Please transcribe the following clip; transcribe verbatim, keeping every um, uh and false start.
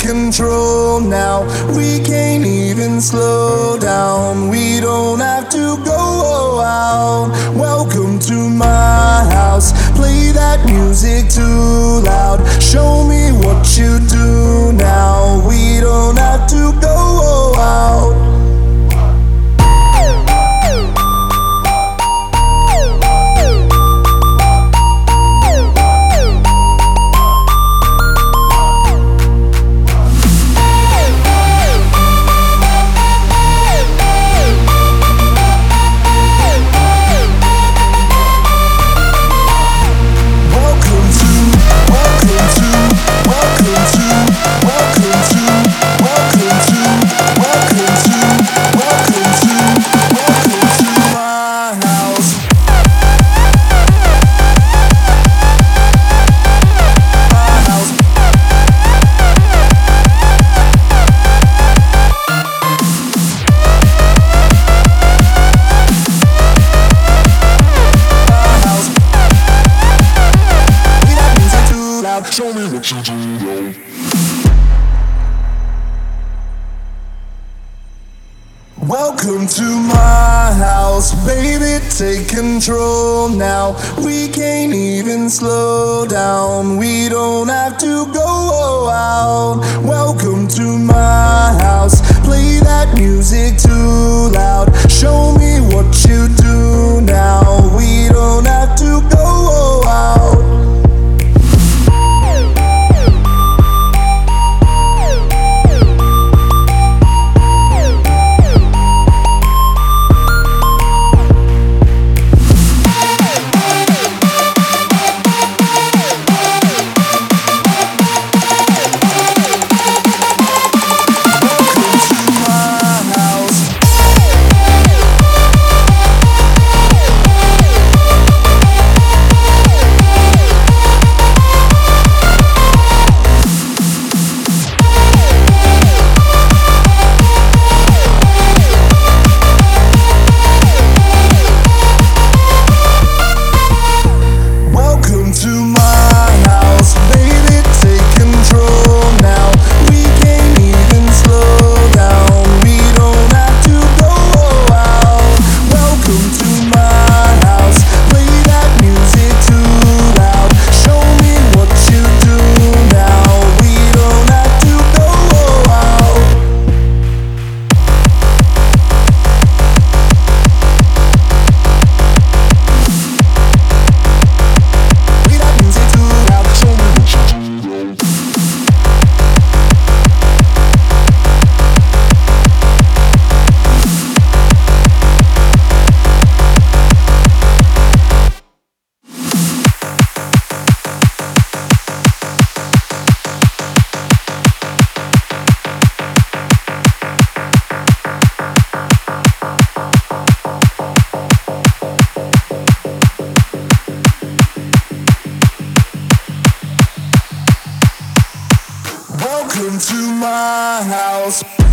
control now. We can't even slow down. We don't have to go out. Welcome to my house. Play that music too loud. Show me what you do now. We don't have to go out. Show me what you do, yo. Welcome to my house, baby, take control now. We can't even slow down. We don't have to go out. Welcome to my house. Play that music too loud. Show me what you do now. We don't have to go out. Welcome to my house.